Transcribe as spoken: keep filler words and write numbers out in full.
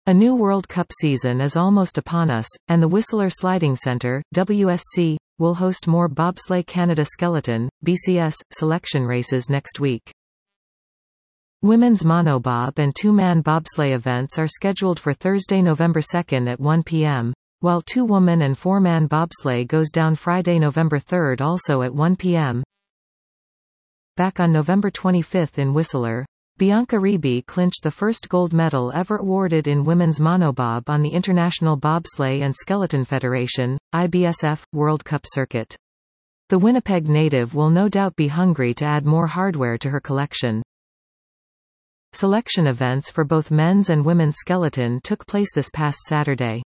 A new World Cup season is almost upon us, and the Whistler Sliding Centre, W S C, will host more Bobsleigh Canada Skeleton, B C S, selection races next week. Women's monobob and two-man bobsleigh events are scheduled for Thursday, November second at one p m, while two-woman and four-man bobsleigh goes down Friday, November third also at one p m Back on November twenty-fifth in Whistler, Bianca Ribby clinched the first gold medal ever awarded in women's monobob on the International Bobsleigh and Skeleton Federation, I B S F, World Cup circuit. The Winnipeg native will no doubt be hungry to add more hardware to her collection. Selection events for both men's and women's skeleton took place this past Saturday.